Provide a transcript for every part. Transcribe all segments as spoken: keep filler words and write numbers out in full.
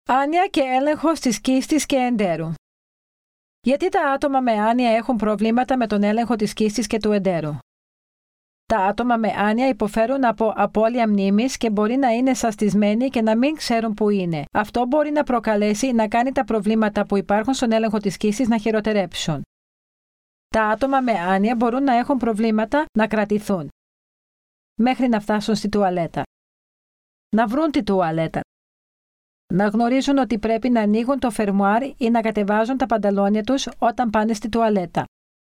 Άνοια και έλεγχος της κίστης και εντέρου. Γιατί τα άτομα με άνοια έχουν προβλήματα με τον έλεγχο της κίστης και του εντέρου? Τα άτομα με άνοια υποφέρουν από απώλεια μνήμης και μπορεί να είναι σαστισμένοι και να μην ξέρουν που είναι. Αυτό μπορεί να προκαλέσει να κάνει τα προβλήματα που υπάρχουν στον έλεγχο της κίστης να χειροτερέψουν. Τα άτομα με άνοια μπορούν να έχουν προβλήματα να κρατηθούν μέχρι να φτάσουν στη τουαλέτα. Να βρουν τη τουαλέτα. Να γνωρίζουν ότι πρέπει να ανοίγουν το φερμουάρ ή να κατεβάζουν τα πανταλόνια τους όταν πάνε στη τουαλέτα.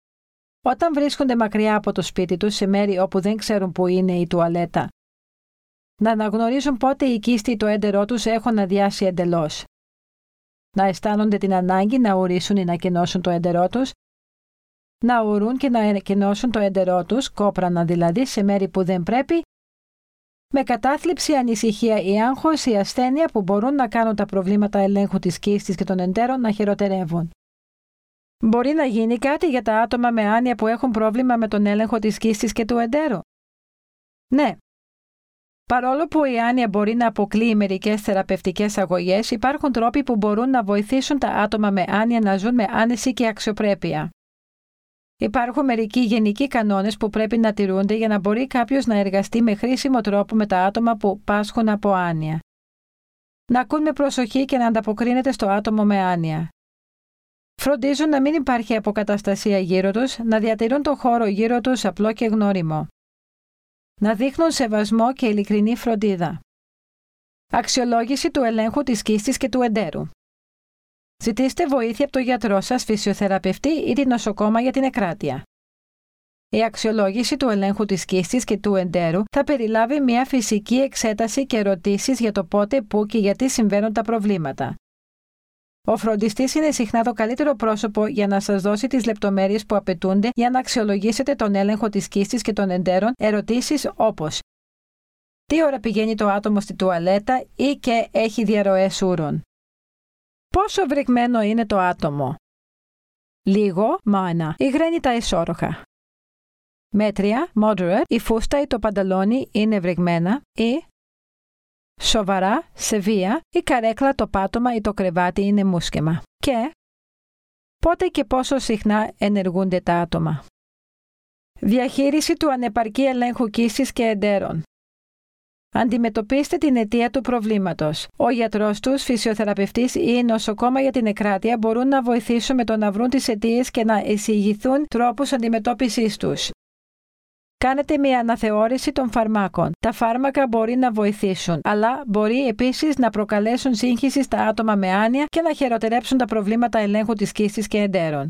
Όταν βρίσκονται μακριά από το σπίτι τους σε μέρη όπου δεν ξέρουν που είναι η τουαλέτα. Να αναγνωρίζουν πότε η κίστη ή το έντερό τους έχουν αδειάσει εντελώς. Να αισθάνονται την ανάγκη να ουρήσουν ή να κενώσουν το έντερό τους. Να ουρούν και να κενώσουν το έντερό τους, κόπρανα δηλαδή, σε μέρη που δεν πρέπει, με κατάθλιψη, ανησυχία ή άγχος ή ασθένεια που μπορούν να κάνουν τα προβλήματα ελέγχου της κίστης και των εντέρων να χειροτερεύουν. Μπορεί να γίνει κάτι για τα άτομα με άνοια που έχουν πρόβλημα με τον έλεγχο της κίστης και του εντέρου? Ναι. Παρόλο που η άνοια μπορεί να αποκλείει μερικές θεραπευτικές αγωγές, υπάρχουν τρόποι που μπορούν να βοηθήσουν τα άτομα με άνοια να ζουν με άνεση και αξιοπρέπεια. Υπάρχουν μερικοί γενικοί κανόνες που πρέπει να τηρούνται για να μπορεί κάποιος να εργαστεί με χρήσιμο τρόπο με τα άτομα που πάσχουν από άνοια. Να ακούν με προσοχή και να ανταποκρίνεται στο άτομο με άνοια. Φροντίζουν να μην υπάρχει αποκαταστασία γύρω τους, να διατηρούν το χώρο γύρω τους απλό και γνώριμο. Να δείχνουν σεβασμό και ειλικρινή φροντίδα. Αξιολόγηση του ελέγχου της κίστης και του εντέρου. Ζητήστε βοήθεια από τον γιατρό σας, φυσιοθεραπευτή ή την νοσοκόμα για την εκράτεια. Η αξιολόγηση του ελέγχου της κίστης και του εντέρου θα περιλάβει μια φυσική εξέταση και ερωτήσεις για το πότε, πού και γιατί συμβαίνουν τα προβλήματα. Ο φροντιστής είναι συχνά το καλύτερο πρόσωπο για να σας δώσει τις λεπτομέρειες που απαιτούνται για να αξιολογήσετε τον έλεγχο της κίστης και των εντέρων. Ερωτήσεις όπως: τι ώρα πηγαίνει το άτομο στη τουαλέτα ή και έχει διαρροές ούρων? Πόσο βρεγμένο είναι το άτομο? Λίγο, μάνα, υγραίνει τα ισόρροχα. Μέτρια, moderate, η φούστα ή το πανταλόνι είναι βρεγμένα ή σοβαρά, σεβία, η καρέκλα, το πάτωμα ή το κρεβάτι είναι μουσκεμα. Και πότε και πόσο συχνά ενεργούνται τα άτομα. Διαχείριση του ανεπαρκή ελέγχου κίστης και εντέρων. Αντιμετωπίστε την αιτία του προβλήματος. Ο γιατρός τους, φυσιοθεραπευτής ή η νοσοκόμα για την εκράτεια μπορούν να βοηθήσουν με το να βρουν τις αιτίες και να εισηγηθούν τρόπους αντιμετώπισης τους. Κάνετε μια αναθεώρηση των φαρμάκων. Τα φάρμακα μπορεί να βοηθήσουν, αλλά μπορεί επίσης να προκαλέσουν σύγχυση στα άτομα με άνοια και να χειροτερέψουν τα προβλήματα ελέγχου της κίστης και εντέρων.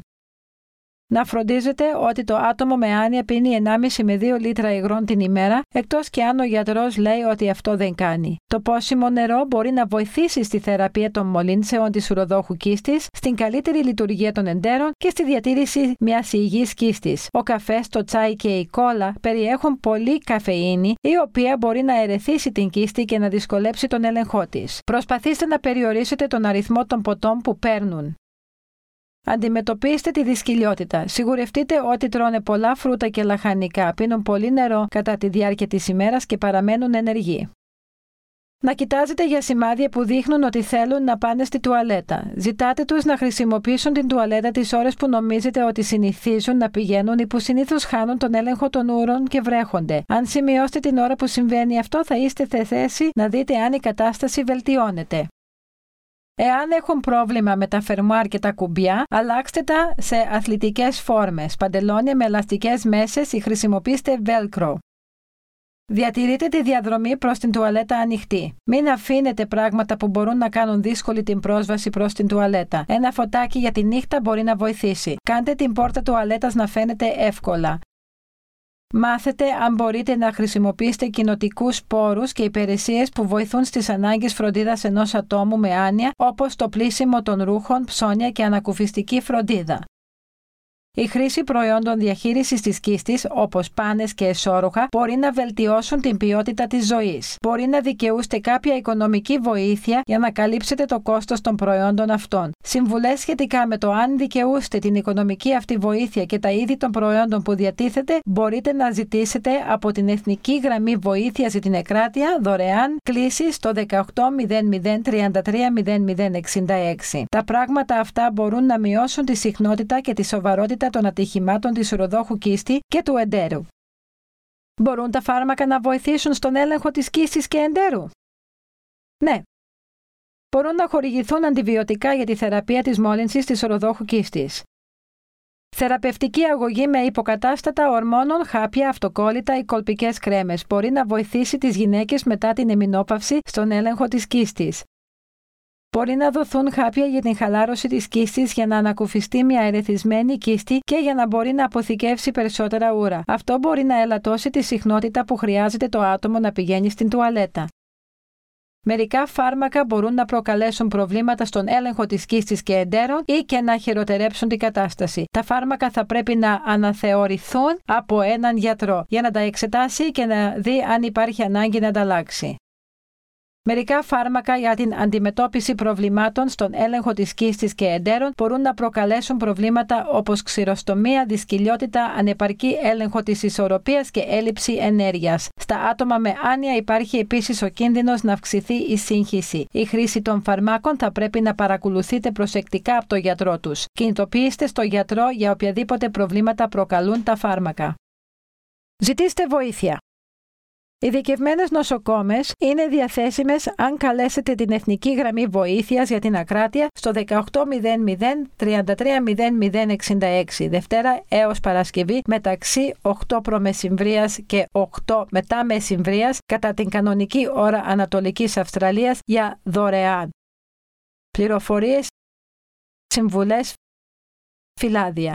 Να φροντίζετε ότι το άτομο με άνοια πίνει ενάμιση με δύο λίτρα υγρών την ημέρα, εκτός και αν ο γιατρός λέει ότι αυτό δεν κάνει. Το πόσιμο νερό μπορεί να βοηθήσει στη θεραπεία των μολύνσεων της ουροδόχου κίστης, στην καλύτερη λειτουργία των εντέρων και στη διατήρηση μιας υγιής κίστης. Ο καφές, το τσάι και η κόλλα περιέχουν πολύ καφεΐνη, η οποία μπορεί να ερεθίσει την κίστη και να δυσκολέψει τον έλεγχό της. Προσπαθήστε να περιορίσετε τον αριθμό των ποτών που παίρνουν. Αντιμετωπίστε τη δυσκολιότητα. Σιγουρευτείτε ότι τρώνε πολλά φρούτα και λαχανικά, πίνουν πολύ νερό κατά τη διάρκεια της ημέρας και παραμένουν ενεργοί. Να κοιτάζετε για σημάδια που δείχνουν ότι θέλουν να πάνε στη τουαλέτα. Ζητάτε τους να χρησιμοποιήσουν την τουαλέτα τις ώρες που νομίζετε ότι συνηθίζουν να πηγαίνουν ή που συνήθως χάνουν τον έλεγχο των ούρων και βρέχονται. Αν σημειώσετε την ώρα που συμβαίνει αυτό, θα είστε σε θέση να δείτε αν η κατάσταση βελτιώνεται. Εάν έχουν πρόβλημα με τα φερμουάρ και τα κουμπιά, αλλάξτε τα σε αθλητικές φόρμες, παντελόνια με ελαστικές μέσες ή χρησιμοποιήστε velcro. Διατηρείτε τη διαδρομή προς την τουαλέτα ανοιχτή. Μην αφήνετε πράγματα που μπορούν να κάνουν δύσκολη την πρόσβαση προς την τουαλέτα. Ένα φωτάκι για τη νύχτα μπορεί να βοηθήσει. Κάντε την πόρτα τουαλέτας να φαίνεται εύκολα. Μάθετε αν μπορείτε να χρησιμοποιήσετε κοινοτικούς σπόρους και υπηρεσίες που βοηθούν στις ανάγκες φροντίδας ενός ατόμου με άνοια, όπως το πλύσιμο των ρούχων, ψώνια και ανακουφιστική φροντίδα. Η χρήση προϊόντων διαχείρισης της κίστης, όπως πάνες και εσώρουχα, μπορεί να βελτιώσουν την ποιότητα της ζωής. Μπορεί να δικαιούστε κάποια οικονομική βοήθεια για να καλύψετε το κόστος των προϊόντων αυτών. Συμβουλές σχετικά με το αν δικαιούστε την οικονομική αυτή βοήθεια και τα είδη των προϊόντων που διατίθεται μπορείτε να ζητήσετε από την Εθνική Γραμμή Βοήθειας για την Εκράτεια δωρεάν κλήσεις στο δεκαοκτώ μηδέν μηδέν τριάντα τρία μηδέν μηδέν εξήντα έξι. Τα πράγματα αυτά μπορούν να μειώσουν τη συχνότητα και τη σοβαρότητα των ατυχημάτων της ουροδόχου κίστη και του εντέρου. Μπορούν τα φάρμακα να βοηθήσουν στον έλεγχο της κίστης και εντέρου? Ναι. Μπορούν να χορηγηθούν αντιβιωτικά για τη θεραπεία της μόλυνσης της ουροδόχου κίστης. Θεραπευτική αγωγή με υποκατάστατα ορμόνων, χάπια, αυτοκόλλητα ή κολπικές κρέμες μπορεί να βοηθήσει τις γυναίκες μετά την εμεινόπαυση στον έλεγχο της κίστης. Μπορεί να δοθούν χάπια για την χαλάρωση της κίστης για να ανακουφιστεί μια ερεθισμένη κίστη και για να μπορεί να αποθηκεύσει περισσότερα ούρα. Αυτό μπορεί να ελαττώσει τη συχνότητα που χρειάζεται το άτομο να πηγαίνει στην τουαλέτα. Μερικά φάρμακα μπορούν να προκαλέσουν προβλήματα στον έλεγχο της κίστης και εντέρων ή και να χειροτερέψουν την κατάσταση. Τα φάρμακα θα πρέπει να αναθεωρηθούν από έναν γιατρό για να τα εξετάσει και να δει αν υπάρχει ανάγκη να τα αλλάξει. Μερικά φάρμακα για την αντιμετώπιση προβλημάτων στον έλεγχο της κίστης και εντέρων μπορούν να προκαλέσουν προβλήματα όπως ξηροστομία, δυσκολιότητα, ανεπαρκή έλεγχο της ισορροπίας και έλλειψη ενέργειας. Στα άτομα με άνοια υπάρχει επίσης ο κίνδυνος να αυξηθεί η σύγχυση. Η χρήση των φαρμάκων θα πρέπει να παρακολουθείτε προσεκτικά από τον γιατρό τους. Κινητοποιήστε στο γιατρό για οποιαδήποτε προβλήματα προκαλούν τα φάρμακα. Ζητήστε βοήθεια. Ειδικευμένες νοσοκόμες είναι διαθέσιμες αν καλέσετε την Εθνική Γραμμή Βοήθειας για την Ακράτεια στο δεκαοκτώ μηδέν μηδέν τριάντα τρία μηδέν μηδέν εξήντα έξι Δευτέρα έως Παρασκευή μεταξύ οκτώ προμεσημβρίας και οκτώ μετά μεσημβρίας κατά την κανονική ώρα Ανατολικής Αυστραλίας για δωρεάν. Πληροφορίες, συμβουλές, φυλάδια.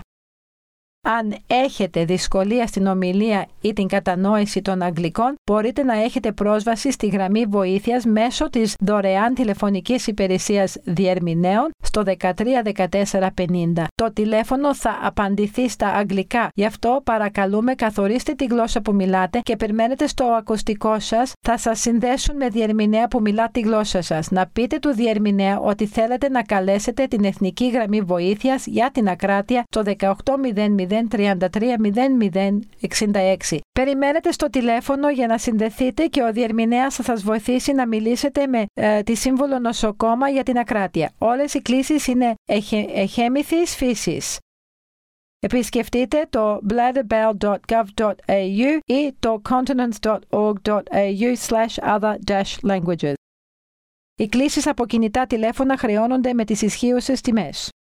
Αν έχετε δυσκολία στην ομιλία ή την κατανόηση των αγγλικών, μπορείτε να έχετε πρόσβαση στη γραμμή βοήθειας μέσω της δωρεάν τηλεφωνικής υπηρεσίας διερμηνέων στο δεκατρία δεκατέσσερα πενήντα. Το τηλέφωνο θα απαντηθεί στα αγγλικά, γι' αυτό παρακαλούμε καθορίστε τη γλώσσα που μιλάτε και περιμένετε στο ακουστικό σας, θα σας συνδέσουν με διερμηνέα που μιλά τη γλώσσα σας. Να πείτε του διερμηνέα ότι θέλετε να καλέσετε την Εθνική Γραμμή Βοήθειας για την Ακράτεια στο δεκαοκτώ μηδέν μηδέν τριάντα τρία μηδέν μηδέν εξήντα έξι. Περιμένετε στο τηλέφωνο για να συνδεθείτε και ο διερμηνέας θα σας βοηθήσει να μιλήσετε με ε, τη Σύμβουλο Νοσοκόμα για την Ακράτεια. Όλες οι κλήσεις είναι εχε, εχέμηθης φύσης. Επισκεφτείτε το bladderbell dot gov dot a u ή το continents dot org dot a u slash other dash languages. Οι κλήσεις από κινητά τηλέφωνα χρεώνονται με τις ισχύουσες τιμές.